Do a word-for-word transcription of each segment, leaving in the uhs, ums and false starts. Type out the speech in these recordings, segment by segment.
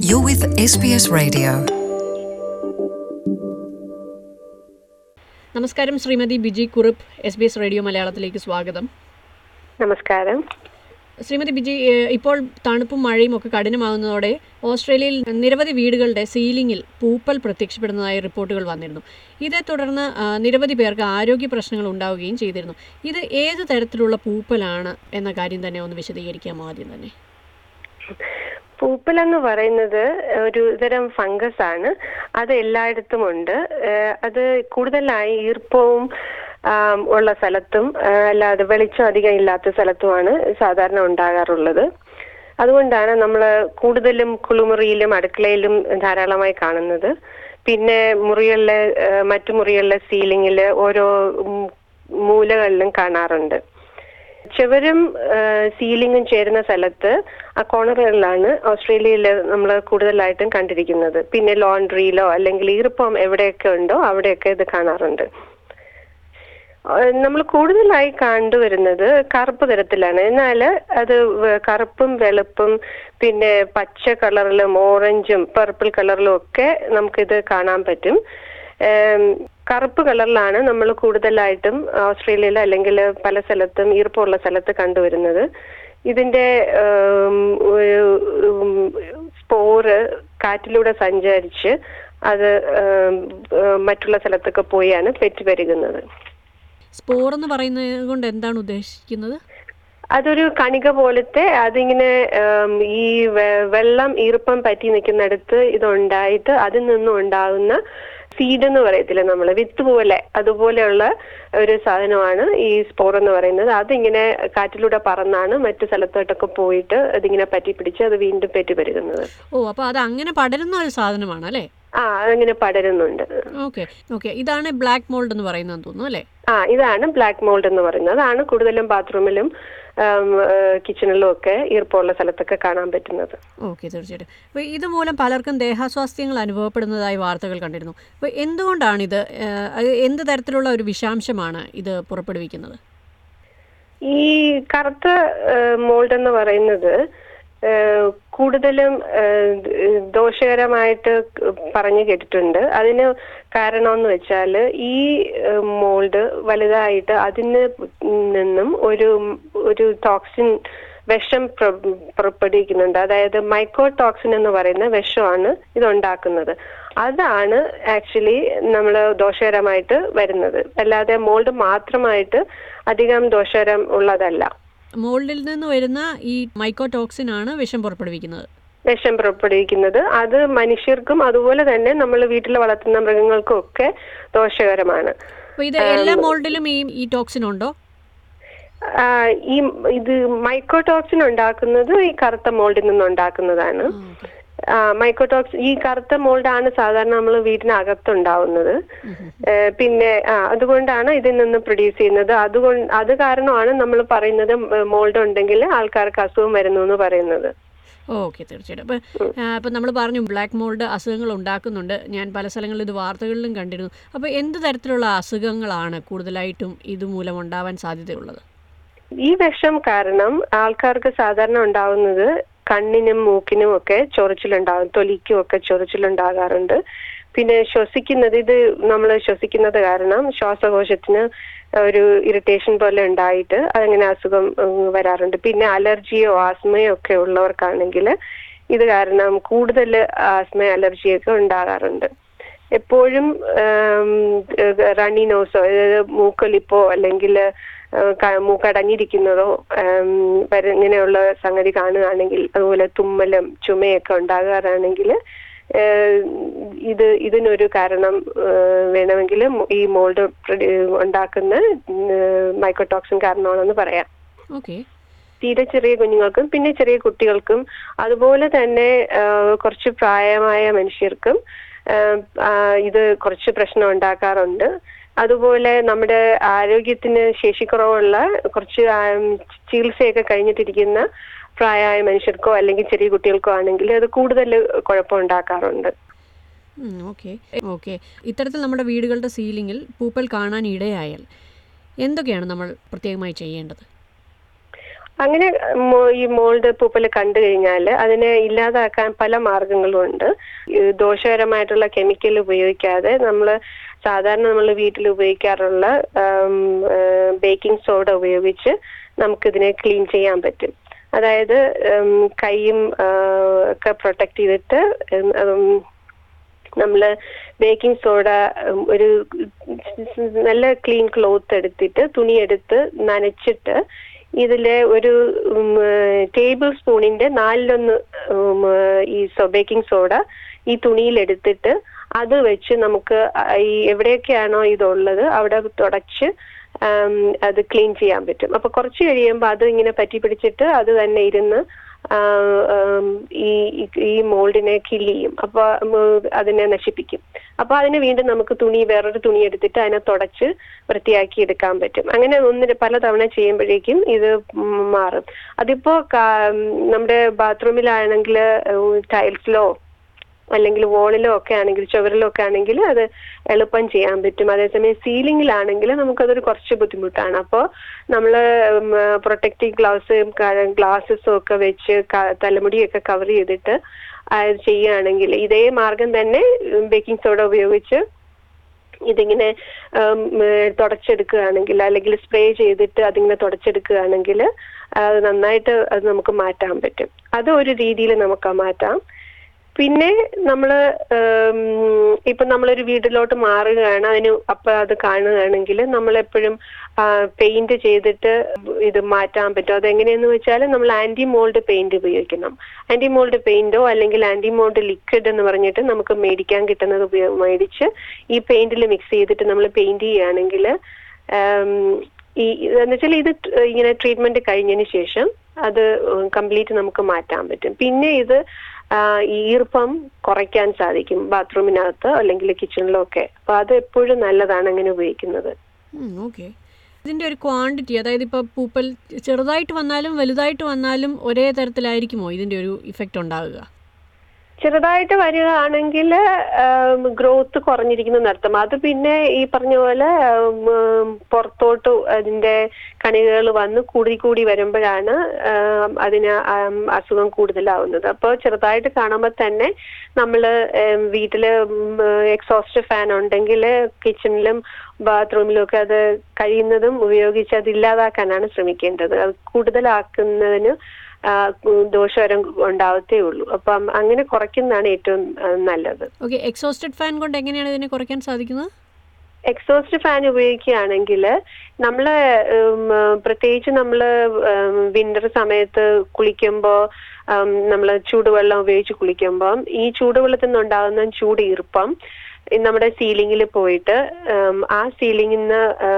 You're with S B S Radio. നമസ്കാരം Shrimati Biji Kurup, S B S radio മലയാളത്തിലേക്ക് സ്വാഗതം. നമസ്കാരം. ശ്രീമതി ബിജി, ഇപ്പോൾ തണുപ്പും മഴയും ഒക്കെ കഠിനമാകുന്നതോടെ ഓസ്ട്രേലിയയിൽ നിരവധി വീടുകളുടെ സീലിംഗിൽ പൂപ്പൽ പ്രത്യക്ഷപ്പെടുന്നതായി റിപ്പോർട്ടുകൾ വന്നിരുന്നു. ഇതേ തുടർന്ന് നിരവധി പേർക്ക് ആരോഗ്യ പ്രശ്നങ്ങൾ ഉണ്ടാവുകയും ചെയ്തിരുന്നു. ഇത് ഏത് തരത്തിലുള്ള പൂപ്പലാണ് എന്ന കാര്യം തന്നെ ഒന്ന് വിശദീകരിക്കാമോ ആദ്യം തന്നെ? പൂപ്പൽ എന്ന് പറയുന്നത് ഒരു തരം ഫംഗസ് ആണ്. അത് എല്ലായിടത്തും ഉണ്ട്. അത് കൂടുതലായി ഈർപ്പവും ഉള്ള സ്ഥലത്തും അല്ലാതെ വെളിച്ചം അധികം ഇല്ലാത്ത സ്ഥലത്തുമാണ് സാധാരണ ഉണ്ടാകാറുള്ളത്. അതുകൊണ്ടാണ് നമ്മൾ കൂടുതലും കുളിമുറിയിലും അടുക്കളയിലും ധാരാളമായി കാണുന്നത്. പിന്നെ മുറികളിലെ മറ്റു മുറികളിലെ സീലിംഗില് ഓരോ മൂലകളിലും കാണാറുണ്ട്. ചുവരും സീലിംഗും ചേരുന്ന സ്ഥലത്ത് ആ കോണറുകളിലാണ് ഓസ്ട്രേലിയയിൽ നമ്മൾ കൂടുതലായിട്ടും കണ്ടിരിക്കുന്നത്. പിന്നെ ലോണ്ട്രിയിലോ അല്ലെങ്കിൽ ഈർപ്പം എവിടെയൊക്കെ ഉണ്ടോ അവിടെയൊക്കെ ഇത് കാണാറുണ്ട്. നമ്മൾ കൂടുതലായി കണ്ടുവരുന്നത് കറുപ്പ് തരത്തിലാണ്. എന്നാൽ അത് കറുപ്പും വെളുപ്പും പിന്നെ പച്ച കളറിലും ഓറഞ്ചും പർപ്പിൾ കളറിലും ഒക്കെ നമുക്കിത് കാണാൻ പറ്റും. കറുപ്പ് കളറിലാണ് നമ്മൾ കൂടുതലായിട്ടും ഓസ്ട്രേലിയയിൽ അല്ലെങ്കിൽ പല സ്ഥലത്തും ഈർപ്പമുള്ള സ്ഥലത്ത് കണ്ടുവരുന്നത്. ഇതിന്റെ സ്പോറ് കാറ്റിലൂടെ സഞ്ചരിച്ച് അത് മറ്റുള്ള സ്ഥലത്തൊക്കെ പോയാണ് പെറ്റുപെരുകുന്നത്. സ്പോർ എന്ന് പറയുന്നത് കൊണ്ട് എന്താണ് ഉദ്ദേശിക്കുന്നത്? അതൊരു കണിക പോലത്തെ, അതിങ്ങനെ ഈ വെള്ളം ഈർപ്പം പറ്റി നിൽക്കുന്നിടത്ത് ഇതുണ്ടായിട്ട് അതിൽ നിന്നും ഉണ്ടാകുന്ന സീഡ് എന്ന് പറയത്തില്ല നമ്മള്, വിത്ത് പോലെ, അതുപോലെയുള്ള ഒരു സാധനമാണ് ഈ സ്പോർ എന്ന് പറയുന്നത്. അതിങ്ങനെ കാറ്റിലൂടെ പറന്നാണ് മറ്റു സ്ഥലത്തോട്ടൊക്കെ പോയിട്ട് അതിങ്ങനെ പറ്റി പിടിച്ച് അത് വീണ്ടും പെറ്റുപെരുകുന്നത്. ഓ, അപ്പൊ അത് അങ്ങനെ പടരുന്ന ഒരു സാധനമാണ് അല്ലേ? ആ, അതങ്ങനെ പടരുന്നുണ്ട്. ഓക്കെ ഓക്കെ ഇതാണ് ബ്ലാക്ക് മോൾഡ് എന്ന് പറയുന്നത് തോന്നുന്നു അല്ലേ? ആ, ഇതാണ് ബ്ലാക്ക് മോൾഡ് എന്ന് പറയുന്നത്. അതാണ് കൂടുതലും ബാത്റൂമിലും കിച്ചണിലും ഒക്കെ ഈർപ്പമുള്ള സ്ഥലത്തൊക്കെ കാണാൻ പറ്റുന്നത്. ഓക്കെ, തീർച്ചയായിട്ടും. അപ്പോൾ ഇതുമൂലം പലർക്കും ദേഹാസ്വാസ്ഥ്യങ്ങൾ അനുഭവപ്പെടുന്നതായി വാർത്തകൾ കണ്ടിരുന്നു. അപ്പോൾ എന്തുകൊണ്ടാണിത്? എന്ത് തരത്തിലുള്ള ഒരു വിഷാംശമാണ് ഇത് പുറപ്പെടുവിക്കുന്നത്? ഈ കറുത്ത മോൾഡ് എന്ന് പറയുന്നത് കൂടുതലും ദോഷകരമായിട്ട് പറഞ്ഞു കേട്ടിട്ടുണ്ട്. അതിന് കാരണമെന്ന് വെച്ചാൽ ഈ മോൾഡ് വലുതായിട്ട് അതിന് നിന്നും ഒരു ഒരു ടോക്സിൻ വിഷം പുറപ്പെടുവിക്കുന്നുണ്ട്. അതായത് മൈക്കോടോക്സിൻ എന്ന് പറയുന്ന വിഷമാണ് ഇതുണ്ടാക്കുന്നത്. അതാണ് ആക്ച്വലി നമ്മൾ ദോഷകരമായിട്ട് വരുന്നത്. അല്ലാതെ മോൾഡ് മാത്രമായിട്ട് അധികം ദോഷകരം ഉള്ളതല്ല. മോൾഡിൽ നിന്ന് വരുന്ന ഈ മൈക്കോടോക്സിൻ ആണ് വിഷം പുറപ്പെടുവിക്കുന്നത് വിഷം പുറപ്പെടുവിക്കുന്നത് അത് മനുഷ്യർക്കും അതുപോലെ തന്നെ നമ്മൾ വീട്ടിൽ വളർത്തുന്ന മൃഗങ്ങൾക്കും ഒക്കെ ദോഷകരമാണ്. ഇത് എല്ലാ മോൾഡിലും ഈ ഈ ടോക്സിൻ ഉണ്ടോ? ഈ ഇത് മൈക്കോടോക്സിൻ ഉണ്ടാക്കുന്നത് ഈ കറുത്ത മോൾഡിൽ നിന്ന് ഉണ്ടാക്കുന്നതാണ്. മൈക്കോടോക്സിൻ ഈ കറുത്ത മോൾഡാണ് സാധാരണ നമ്മൾ വീടിനകത്തുണ്ടാവുന്നത്. പിന്നെ ആ അതുകൊണ്ടാണ് ഇതിൽ നിന്ന് പ്രൊഡ്യൂസ് ചെയ്യുന്നത്. അതുകൊണ്ട് അത് കാരണമാണ് നമ്മൾ പറയുന്നത് മോൾഡ് ഉണ്ടെങ്കിൽ ആൾക്കാർക്ക് അസുഖം വരുന്നു എന്ന് പറയുന്നത്. ഓക്കെ, തീർച്ചയായിട്ടും. അപ്പം അപ്പം നമ്മൾ പറഞ്ഞു ബ്ലാക്ക് മോൾഡ് അസുഖങ്ങൾ ഉണ്ടാക്കുന്നുണ്ട്. ഞാൻ പല സ്ഥലങ്ങളിലും ഇത് വാർത്തകളിലും കണ്ടിരുന്നു. അപ്പോൾ എന്ത് തരത്തിലുള്ള അസുഖങ്ങളാണ് കൂടുതലായിട്ടും ഇതുമൂലം ഉണ്ടാവാൻ സാധ്യതയുള്ളത്? ഈ വിഷം കാരണം ആൾക്കാർക്ക് സാധാരണ ഉണ്ടാവുന്നത് കണ്ണിനും മൂക്കിനും ഒക്കെ ചൊറിച്ചിലുണ്ടാകും, തൊലിക്കും ഒക്കെ ചൊറിച്ചിലുണ്ടാകാറുണ്ട്. പിന്നെ ശ്വസിക്കുന്നത്, ഇത് നമ്മൾ ശ്വസിക്കുന്നത് കാരണം ശ്വാസകോശത്തിന് ഒരു ഇറിറ്റേഷൻ പോലെ ഉണ്ടായിട്ട് അതങ്ങനെ അസുഖം വരാറുണ്ട്. പിന്നെ അലർജിയോ ആസ്മയോ ഒക്കെ ഉള്ളവർക്കാണെങ്കിൽ ഇത് കാരണം കൂടുതൽ ആസ്മ അലർജിയൊക്കെ ഉണ്ടാകാറുണ്ട്. എപ്പോഴും റണ്ണി നോസോ, അതായത് മൂക്കൊലിപ്പോ അല്ലെങ്കിൽ മൂക്കടഞ്ഞിരിക്കുന്നതോ ഇങ്ങനെയുള്ള സംഗതി കാണുകയാണെങ്കിൽ, അതുപോലെ തുമ്മലും ചുമയൊക്കെ ഉണ്ടാകാറാണെങ്കിൽ ഇത് ഇതിനൊരു കാരണം വേണമെങ്കിൽ ഈ മോൾഡ് ഉണ്ടാക്കുന്ന മൈക്കോടോക്സിൻ കാരണമാണെന്ന് പറയാം. ഓക്കെ. തീരെ ചെറിയ കുഞ്ഞുങ്ങൾക്കും പിന്നെ ചെറിയ കുട്ടികൾക്കും അതുപോലെ തന്നെ കുറച്ച് പ്രായമായ മനുഷ്യർക്കും ഇത് കുറച്ച് പ്രശ്നം ഉണ്ടാക്കാറുണ്ട്. അതുപോലെ നമ്മുടെ ആരോഗ്യത്തിന് ശേഷിക്കുറവുള്ള കുറച്ച് ചികിത്സയൊക്കെ കഴിഞ്ഞിട്ടിരിക്കുന്ന പ്രായമായ മനുഷ്യർക്കോ അല്ലെങ്കിൽ ചെറിയ കുട്ടികൾക്കോ ആണെങ്കിൽ അത് കൂടുതൽ കുഴപ്പമുണ്ടാക്കാറുണ്ട്. ഓക്കെ ഓക്കെ ഇത്തരത്തിൽ നമ്മുടെ വീടുകളുടെ സീലിംഗിൽ പൂപ്പൽ കാണാൻ ഇടയായാൽ എന്തൊക്കെയാണ് നമ്മൾ പ്രത്യേകമായി ചെയ്യേണ്ടത്? അങ്ങനെ ഈ മോൾഡ് പൂപ്പൽ കണ്ടു കഴിഞ്ഞാൽ അതിനെ ഇല്ലാതാക്കാൻ പല മാർഗങ്ങളും ഉണ്ട്. ദോഷകരമായിട്ടുള്ള കെമിക്കൽ ഉപയോഗിക്കാതെ നമ്മൾ സാധാരണ നമ്മൾ വീട്ടിൽ ഉപയോഗിക്കാറുള്ള ബേക്കിംഗ് സോഡ ഉപയോഗിച്ച് നമുക്കിതിനെ ക്ലീൻ ചെയ്യാൻ പറ്റും. അതായത് കൈയും ഒക്കെ പ്രൊട്ടക്ട് ചെയ്തിട്ട് നമ്മൾ ബേക്കിംഗ് സോഡ ഒരു നല്ല ക്ലീൻ ക്ലോത്ത് എടുത്തിട്ട് തുണിയെടുത്ത് നനച്ചിട്ട് ഇതിലെ ഒരു ടേബിൾ സ്പൂണിന്റെ നാലിലൊന്ന് ഈ ബേക്കിംഗ് സോഡ ഈ തുണിയിലെടുത്തിട്ട് അത് വെച്ച് നമുക്ക് ഈ എവിടെയൊക്കെയാണോ ഇതുള്ളത് അവിടെ തുടച്ച് അത് ക്ലീൻ ചെയ്യാൻ പറ്റും. അപ്പൊ കുറച്ച് കഴിയുമ്പോൾ അത് ഇങ്ങനെ പറ്റി പിടിച്ചിട്ട് അത് തന്നെ ഇരുന്ന് ഈ ഈ മോൾഡിനെ കില്ല് ചെയ്യും. അപ്പൊ അതിനെ നശിപ്പിക്കും. അപ്പൊ അതിന് വീണ്ടും നമുക്ക് തുണി വേറൊരു തുണി എടുത്തിട്ട് അതിനെ തുടച്ച് വൃത്തിയാക്കി എടുക്കാൻ പറ്റും. അങ്ങനെ ഒന്ന് പലതവണ ചെയ്യുമ്പോഴേക്കും ഇത് മാറും. അതിപ്പോ നമ്മുടെ ബാത്റൂമിലാണെങ്കിൽ ടൈൽസിലോ അല്ലെങ്കിൽ വോളിലോ ഒക്കെ ആണെങ്കിൽ ചുവരിലോ ഒക്കെ ആണെങ്കിൽ അത് എളുപ്പം ചെയ്യാൻ പറ്റും. അതേസമയം സീലിംഗിലാണെങ്കിൽ നമുക്കതൊരു കുറച്ച് ബുദ്ധിമുട്ടാണ്. അപ്പോൾ നമ്മൾ പ്രൊട്ടക്റ്റീവ് ഗ്ലൗസും ഗ്ലാസസും ഒക്കെ വെച്ച് തലമുടിയൊക്കെ കവർ ചെയ്തിട്ട് അത് ചെയ്യുകയാണെങ്കിൽ ഇതേ മാർഗം തന്നെ ബേക്കിംഗ് സോഡ ഉപയോഗിച്ച് ഇതിങ്ങനെ തുടച്ചെടുക്കുകയാണെങ്കിൽ അല്ലെങ്കിൽ സ്പ്രേ ചെയ്തിട്ട് അതിങ്ങനെ തുടച്ചെടുക്കുകയാണെങ്കിൽ അത് നന്നായിട്ട് അത് നമുക്ക് മാറ്റാൻ പറ്റും. അത് ഒരു രീതിയിൽ നമുക്ക് മാറ്റാം. പിന്നെ നമ്മള് ഇപ്പൊ നമ്മളൊരു വീട്ടിലോട്ട് മാറുകയാണ്, അതിന് അപ്പൊ അത് കാണുകയാണെങ്കിൽ നമ്മളെപ്പോഴും പെയിന്റ് ചെയ്തിട്ട് ഇത് മാറ്റാൻ പറ്റും. അതെങ്ങനെയെന്ന് വെച്ചാൽ നമ്മൾ ആന്റി മോൾഡ് പെയിന്റ് ഉപയോഗിക്കണം. ആന്റി മോൾഡ് പെയിന്റോ അല്ലെങ്കിൽ ആന്റി മോൾഡ് ലിക്വിഡ് എന്ന് പറഞ്ഞിട്ട് നമുക്ക് മേടിക്കാൻ കിട്ടുന്നത് ഉപയോഗ മേടിച്ച് ഈ പെയിന്റിൽ മിക്സ് ചെയ്തിട്ട് നമ്മൾ പെയിന്റ് ചെയ്യുകയാണെങ്കിൽ ഈ എന്ന് വെച്ചാൽ ഇത് ഇങ്ങനെ ട്രീറ്റ്മെന്റ് കഴിഞ്ഞതിന് ശേഷം അത് കംപ്ലീറ്റ് നമുക്ക് മാറ്റാൻ പറ്റും. പിന്നെ ഇത് ഈർപ്പം കുറയ്ക്കാൻ സാധിക്കും ബാത്റൂമിനകത്ത് അല്ലെങ്കിൽ കിച്ചണിലോ ഒക്കെ. അപ്പൊ അത് എപ്പോഴും നല്ലതാണ് അങ്ങനെ ഉപയോഗിക്കുന്നത്. ഓക്കെ. ഇതിന്റെ ഒരു ക്വാണ്ടിറ്റി, അതായത് ഇപ്പൊ പൂപ്പൽ ചെറുതായിട്ട് വന്നാലും വലുതായിട്ട് വന്നാലും ഒരേ തരത്തിലായിരിക്കുമോ ഇതിന്റെ ഒരു ഇഫക്റ്റ് ഉണ്ടാവുക? ചെറുതായിട്ട് വരികയാണെങ്കിൽ ഗ്രോത്ത് കുറഞ്ഞിരിക്കുന്ന അർത്ഥം. അത് പിന്നെ ഈ പറഞ്ഞ പോലെ പുറത്തോട്ട് അതിന്റെ കണികകൾ വന്ന് കൂടി കൂടി വരുമ്പോഴാണ് അതിന് അസുഖം കൂടുതലാവുന്നത്. അപ്പോൾ ചെറുതായിട്ട് കാണുമ്പോൾ തന്നെ നമ്മൾ വീട്ടില് എക്സോസ്റ്റ് ഫാൻ ഉണ്ടെങ്കിൽ കിച്ചണിലും ബാത്റൂമിലും ഒക്കെ അത് കഴിയുന്നതും ഉപയോഗിച്ച് അത് ഇല്ലാതാക്കാനാണ് ശ്രമിക്കേണ്ടത്. അത് കൂടുതലാക്കുന്നതിന് ദോഷകരം ഉണ്ടാവത്തേ ഉള്ളൂ. അപ്പം അങ്ങനെ കുറയ്ക്കുന്നതാണ് ഏറ്റവും നല്ലത്. ഓക്കെ. എക്സോസ്റ്റഡ് ഫാൻ കൊണ്ട് എങ്ങനെയാണ് ഇതിനെ കുറയ്ക്കാൻ സാധിക്കുന്നത്? എക്സോസ്റ്റ് ഫാൻ ഉപയോഗിക്കുകയാണെങ്കിൽ നമ്മൾ പ്രത്യേകിച്ച് നമ്മൾ വിന്റർ സമയത്ത് കുളിക്കുമ്പോൾ നമ്മൾ ചൂടുവെള്ളം ഉപയോഗിച്ച് കുളിക്കുമ്പോൾ ഈ ചൂടുവെള്ളത്തിൽ നിന്നുണ്ടാകുന്ന ചൂട് ഈർപ്പം നമ്മുടെ സീലിംഗിൽ പോയിട്ട് ആ സീലിംഗിൽ നിന്ന്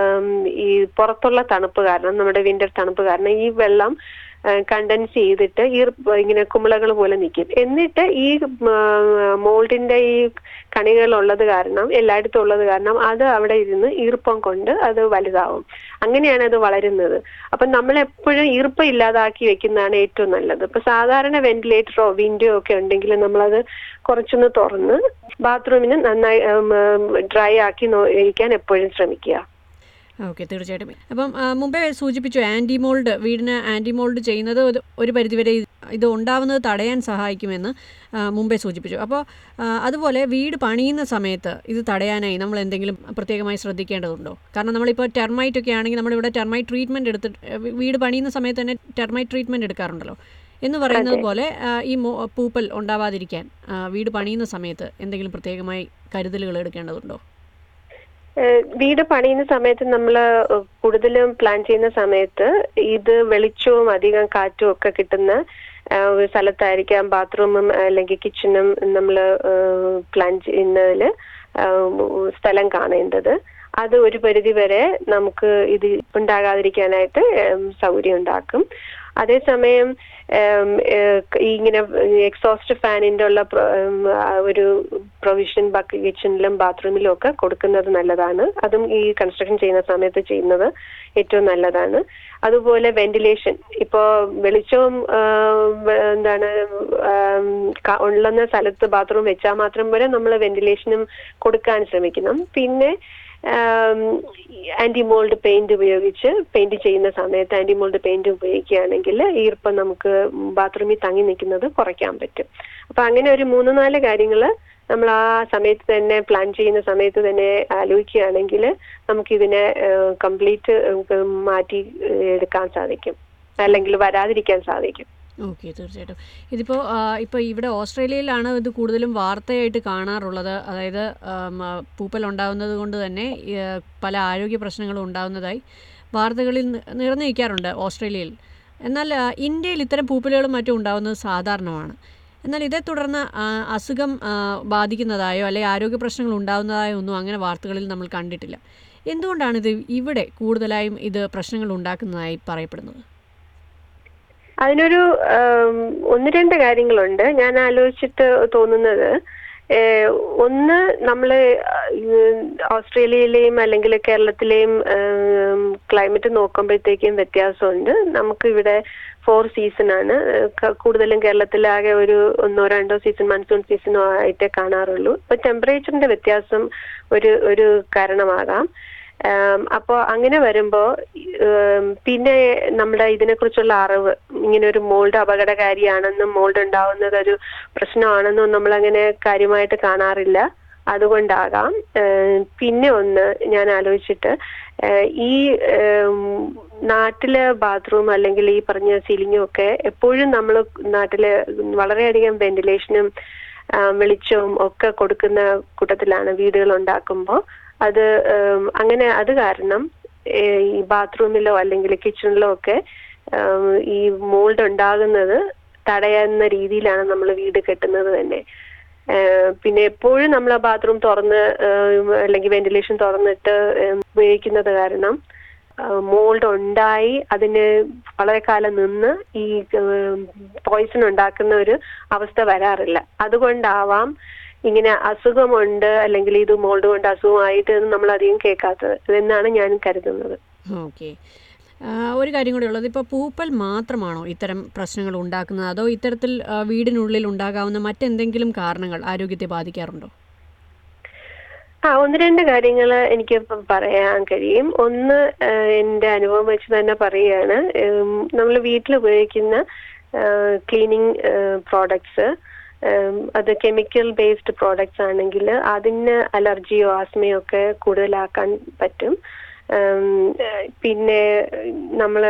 ഈ പുറത്തുള്ള തണുപ്പ് കാരണം, നമ്മുടെ വിന്റർ തണുപ്പ് കാരണം ഈ വെള്ളം കണ്ടൻസ് ചെയ്തിട്ട് ഈ ഇങ്ങനെ കുമിളകൾ പോലെ നിൽക്കും. എന്നിട്ട് ഈ മോൾഡിന്റെ ഈ കണികൾ ഉള്ളത് കാരണം, എല്ലായിടത്തും ഉള്ളത് കാരണം അത് അവിടെ ഇരുന്ന് ഈർപ്പം കൊണ്ട് അത് വലുതാവും. അങ്ങനെയാണ് അത് വളരുന്നത്. അപ്പൊ നമ്മൾ എപ്പോഴും ഈർപ്പം ഇല്ലാതാക്കി വെക്കുന്നതാണ് ഏറ്റവും നല്ലത്. ഇപ്പൊ സാധാരണ വെന്റിലേറ്ററോ വിൻഡോ ഒക്കെ ഉണ്ടെങ്കിൽ നമ്മളത് കുറച്ചൊന്ന് തുറന്ന് ബാത്റൂമിന് നന്നായി ഡ്രൈ ആക്കി ഇരിക്കാൻ എപ്പോഴും ശ്രമിക്കുക. ഓക്കെ, തീർച്ചയായിട്ടും. അപ്പം മുമ്പേ സൂചിപ്പിച്ചു ആൻറ്റി മോൾഡ്, വീടിന് ആൻറ്റി മോൾഡ് ചെയ്യുന്നത് ഒരു പരിധിവരെ ഇത് ഉണ്ടാവുന്നത് തടയാൻ സഹായിക്കുമെന്ന് മുമ്പേ സൂചിപ്പിച്ചു. അപ്പോൾ അതുപോലെ വീട് പണിയുന്ന സമയത്ത് ഇത് തടയാനായി നമ്മൾ എന്തെങ്കിലും പ്രത്യേകമായി ശ്രദ്ധിക്കേണ്ടതുണ്ടോ? കാരണം നമ്മളിപ്പോൾ ടെർമൈറ്റ് ഒക്കെ ആണെങ്കിൽ നമ്മളിവിടെ ടെർമൈറ്റ് ട്രീറ്റ്മെൻറ്റ് എടുത്തിട്ട് വീട് പണിയുന്ന സമയത്ത് തന്നെ ടെർമൈറ്റ് ട്രീറ്റ്മെൻറ്റ് എടുക്കാറുണ്ടല്ലോ എന്ന് പറയുന്നത് പോലെ ഈ പൂപ്പൽ ഉണ്ടാവാതിരിക്കാൻ വീട് പണിയുന്ന സമയത്ത് എന്തെങ്കിലും പ്രത്യേകമായി കരുതലുകൾ എടുക്കേണ്ടതുണ്ടോ? വീട് പണിയുന്ന സമയത്ത് നമ്മൾ കൂടുതലും പ്ലാൻ ചെയ്യുന്ന സമയത്ത് ഇത് വെളിച്ചവും അധികം കാറ്റും ഒക്കെ കിട്ടുന്ന ഒരു സ്ഥലത്തായിരിക്കാം ബാത്റൂമും അല്ലെങ്കിൽ കിച്ചണും നമ്മൾ പ്ലാൻ ചെയ്യുന്നതിൽ സ്ഥലം കാണേണ്ടത്. അത് ഒരു പരിധി വരെ നമുക്ക് ഇത് ഉണ്ടാകാതിരിക്കാനായിട്ട് സൗകര്യം ഉണ്ടാക്കും. അതേസമയം ഇങ്ങനെ എക്സോസ്റ്റ് ഫാനിൻ്റെ ഉള്ള ഒരു പ്രൊവിഷൻ ബാക്കി കിച്ചണിലും ബാത്റൂമിലും ഒക്കെ കൊടുക്കുന്നത് നല്ലതാണ്. അതും ഈ കൺസ്ട്രക്ഷൻ ചെയ്യുന്ന സമയത്ത് ചെയ്യുന്നത് ഏറ്റവും നല്ലതാണ്. അതുപോലെ വെന്റിലേഷൻ, ഇപ്പോ വെളിച്ചവും എന്താണ് ഉള്ളുന്ന സ്ഥലത്ത് ബാത്റൂം വെച്ചാൽ മാത്രം പോലെ നമ്മൾ വെന്റിലേഷനും കൊടുക്കാൻ ശ്രമിക്കണം. പിന്നെ ആന്റി മോൾഡ് പെയിന്റ് ഉപയോഗിച്ച് പെയിന്റ് ചെയ്യുന്ന സമയത്ത് ആന്റി മോൾഡ് പെയിന്റ് ഉപയോഗിക്കുകയാണെങ്കിൽ ഈർപ്പം നമുക്ക് ബാത്റൂമിൽ തങ്ങി നിൽക്കുന്നത് കുറയ്ക്കാൻ പറ്റും. അപ്പൊ അങ്ങനെ ഒരു മൂന്ന് നാല് കാര്യങ്ങൾ നമ്മൾ ആ സമയത്ത് തന്നെ പ്ലാൻ ചെയ്യുന്ന സമയത്ത് തന്നെ ആലോചിക്കുകയാണെങ്കിൽ നമുക്കിതിനെ കംപ്ലീറ്റ് മാറ്റി എടുക്കാൻ സാധിക്കും, അല്ലെങ്കിൽ വരാതിരിക്കാൻ സാധിക്കും. ഓക്കെ, തീർച്ചയായിട്ടും. ഇതിപ്പോൾ ഇപ്പോൾ ഇവിടെ ഓസ്ട്രേലിയയിലാണ് ഇത് കൂടുതലും വാർത്തയായിട്ട് കാണാറുള്ളത്. അതായത് പൂപ്പൽ ഉണ്ടാകുന്നത് കൊണ്ട് തന്നെ പല ആരോഗ്യ പ്രശ്നങ്ങളും ഉണ്ടാകുന്നതായി വാർത്തകളിൽ നിറഞ്ഞു നിൽക്കാറുണ്ട് ഓസ്ട്രേലിയയിൽ. എന്നാൽ ഇന്ത്യയിൽ ഇത്തരം പൂപ്പലുകളും മറ്റും ഉണ്ടാകുന്നത് സാധാരണമാണ്. എന്നാൽ ഇതേ തുടർന്ന് അസുഖം ബാധിക്കുന്നതായോ അല്ലെങ്കിൽ ആരോഗ്യ പ്രശ്നങ്ങൾ ഉണ്ടാകുന്നതായോ ഒന്നും അങ്ങനെ വാർത്തകളിൽ നമ്മൾ കണ്ടിട്ടില്ല. എന്തുകൊണ്ടാണിത് ഇവിടെ കൂടുതലായും ഇത് പ്രശ്നങ്ങൾ ഉണ്ടാക്കുന്നതായി പറയപ്പെടുന്നത്? അതിനൊരു ഒന്ന് രണ്ട് കാര്യങ്ങളുണ്ട് ഞാൻ ആലോചിച്ചിട്ട് തോന്നുന്നത്. ഒന്ന്, നമ്മള് ഓസ്ട്രേലിയയിലെയും അല്ലെങ്കിൽ കേരളത്തിലെയും ക്ലൈമറ്റ് നോക്കുമ്പോഴത്തേക്കും വ്യത്യാസമുണ്ട്. നമുക്ക് ഇവിടെ ഫോർ സീസൺ ആണ്. കൂടുതലും കേരളത്തിലാകെ ഒരു ഒന്നോ രണ്ടോ സീസൺ മൺസൂൺ സീസണോ ആയിട്ടേ കാണാറുള്ളൂ. അപ്പൊ ടെമ്പറേച്ചറിന്റെ വ്യത്യാസം ഒരു ഒരു കാരണമാകാം. അപ്പോൾ അങ്ങനെ വരുമ്പോ പിന്നെ നമ്മുടെ ഇതിനെക്കുറിച്ചുള്ള അറിവ്, ഇങ്ങനെ ഒരു മോൾഡ് അപകടകാരിയാണെന്നും മോൾഡ് ഉണ്ടാവുന്നത് ഒരു പ്രശ്നമാണെന്നും നമ്മൾ അങ്ങനെ കാര്യമായിട്ട് കാണാറില്ല. അതുകൊണ്ടാകാം. പിന്നെ ഒന്ന് ഞാൻ ആലോചിച്ചിട്ട് ഈ നാട്ടിലെ ബാത്റൂം അല്ലെങ്കിൽ ഈ പറഞ്ഞ സീലിങ്ങും ഒക്കെ എപ്പോഴും നമ്മൾ നാട്ടില് വളരെയധികം വെന്റിലേഷനും വെളിച്ചവും ഒക്കെ കൊടുക്കുന്ന കൂട്ടത്തിലാണ് വീടുകൾ ഉണ്ടാക്കുമ്പോൾ. അത് അങ്ങനെ അത് കാരണം ഈ ബാത്റൂമിലോ അല്ലെങ്കിൽ കിച്ചണിലോ ഒക്കെ ഈ മോൾഡ് ഉണ്ടാകുന്നത് തടയുന്ന രീതിയിലാണ് നമ്മൾ വീട് കെട്ടുന്നത് തന്നെ. പിന്നെ എപ്പോഴും നമ്മൾ ആ ബാത്റൂം തുറന്ന് അല്ലെങ്കിൽ വെന്റിലേഷൻ തുറന്നിട്ട് ഉപയോഗിക്കുന്നത് കാരണം മോൾഡ് ഉണ്ടായി അതിന് വളരെ കാലം നിന്ന് ഈ പോയിസൺ ഉണ്ടാക്കുന്ന ഒരു അവസ്ഥ വരാറില്ല. അതുകൊണ്ടാവാം ഇങ്ങനെ അസുഖമുണ്ട് അല്ലെങ്കിൽ ഇത് മോൾഡ് കൊണ്ട് അസുഖമായിട്ട് നമ്മൾ അധികം കേൾക്കാത്തത് എന്നാണ് ഞാൻ കരുതുന്നത്. ഓക്കെ, ഒരു കാര്യം കൂടി ഉള്ളത്, ഇപ്പോൾ പൂപ്പൽ മാത്രമാണോ ഇത്തരം പ്രശ്നങ്ങൾ ഉണ്ടാക്കുന്നത്, അതോ ഇത്തരത്തിൽ വീടിനുള്ളിൽ ഉണ്ടാകാവുന്ന മറ്റെന്തെങ്കിലും കാരണങ്ങൾ ആരോഗ്യത്തെ ബാധിക്കാറുണ്ടോ? ആ ഒന്ന് രണ്ട് കാര്യങ്ങൾ എനിക്ക് പറയാൻ കഴിയും. ഒന്ന്, എൻ്റെ അനുഭവം വെച്ച് തന്നെ പറയുകയാണ്. നമ്മൾ വീട്ടിൽ ഉപയോഗിക്കുന്ന ക്ലീനിങ് പ്രോഡക്ട്സ് അത് കെമിക്കൽ ബേസ്ഡ് പ്രോഡക്ട്സ് ആണെങ്കിൽ അതിന് അലർജിയോ ആസ്മയോ ഒക്കെ കൂടുതലാക്കാൻ പറ്റും. പിന്നെ നമ്മള്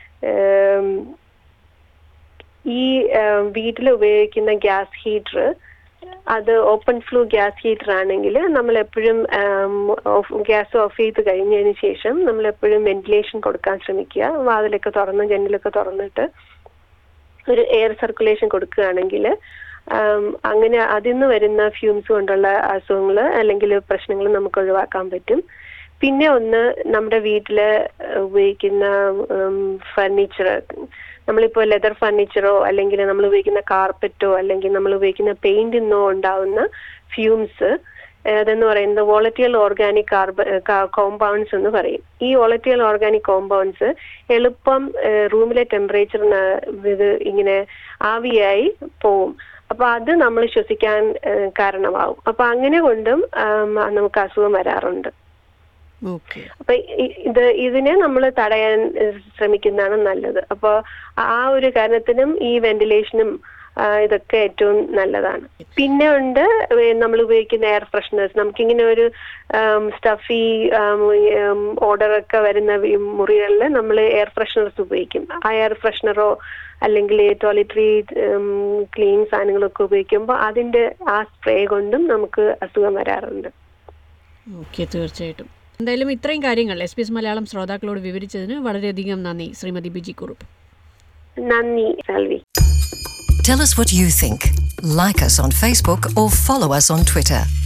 ഈ വീട്ടിൽ ഉപയോഗിക്കുന്ന ഗ്യാസ് ഹീറ്റർ അത് ഓപ്പൺ ഫ്ലൂ ഗ്യാസ് ഹീറ്റർ ആണെങ്കിൽ നമ്മൾ എപ്പോഴും ഗ്യാസ് ഓഫ് ചെയ്ത് കഴിഞ്ഞതിന് ശേഷം നമ്മൾ എപ്പോഴും വെന്റിലേഷൻ കൊടുക്കാൻ ശ്രമിക്കുക. വാതിലൊക്കെ തുറന്ന് ജനലൊക്കെ തുറന്നിട്ട് ഒരു എയർ സർക്കുലേഷൻ കൊടുക്കുകയാണെങ്കിൽ അങ്ങനെ അതിൽ നിന്ന് വരുന്ന ഫ്യൂംസ് കൊണ്ടുള്ള അസുഖങ്ങൾ അല്ലെങ്കിൽ പ്രശ്നങ്ങൾ നമുക്ക് ഒഴിവാക്കാൻ പറ്റും. പിന്നെ ഒന്ന്, നമ്മുടെ വീട്ടില് ഉപയോഗിക്കുന്ന ഫർണിച്ചർ, നമ്മളിപ്പോ ലെതർ ഫർണിച്ചറോ അല്ലെങ്കിൽ നമ്മൾ ഉപയോഗിക്കുന്ന കാർപ്പറ്റോ അല്ലെങ്കിൽ നമ്മൾ ഉപയോഗിക്കുന്ന പെയിന്റിൽ നിന്നോ ഉണ്ടാവുന്ന ഫ്യൂംസ്, അതെന്ന് പറയുന്നത് വോളറ്റൈൽ ഓർഗാനിക് കാർബൺ കോമ്പൗണ്ട്സ് എന്ന് പറയും. ഈ വോളറ്റൈൽ ഓർഗാനിക് കോമ്പൗണ്ട്സ് എളുപ്പം റൂമിലെ ടെമ്പറേച്ചറിന് ഇത് ഇങ്ങനെ ആവിയായി പോവും. അപ്പൊ അത് നമ്മൾ ശ്വസിക്കാൻ കാരണമാവും. അപ്പൊ അങ്ങനെ കൊണ്ടും നമുക്ക് അസുഖം വരാറുണ്ട്. അപ്പൊ ഇത് ഇതിനെ നമ്മൾ തടയാൻ ശ്രമിക്കുന്നതാണ് നല്ലത്. അപ്പൊ ആ ഒരു കാരണത്തിനും ഈ വെന്റിലേഷനും ഇതൊക്കെ ഏറ്റവും നല്ലതാണ്. പിന്നെ ഉണ്ട് നമ്മൾ ഉപയോഗിക്കുന്ന എയർ ഫ്രഷ്നേഴ്സ്. നമുക്കിങ്ങനെ ഒരു സ്റ്റഫി ഓർഡറൊക്കെ വരുന്ന മുറികളിൽ നമ്മൾ എയർ ഫ്രഷ്നേഴ്സ് ഉപയോഗിക്കും. ആ എയർ ഫ്രഷ്നറോ അല്ലെങ്കിൽ ടോയ്ലറ്ററി ക്ലീൻ സാധനങ്ങളൊക്കെ ഉപയോഗിക്കുമ്പോൾ അതിന്റെ ആ സ്പ്രേ കൊണ്ടും നമുക്ക് അസുഖം വരാറുണ്ട്. ഓക്കെ, തീർച്ചയായിട്ടും. എന്തായാലും ഇത്രയും കാര്യങ്ങൾ എസ് ബി എസ് മലയാളം ശ്രോതാക്കളോട് വിവരിച്ചതിന് വളരെയധികം നന്ദി ശ്രീമതി ബിജി കുറുപ്പ്. നന്ദി Salvi. Tell us what you think. Like us on Facebook or follow us on Twitter.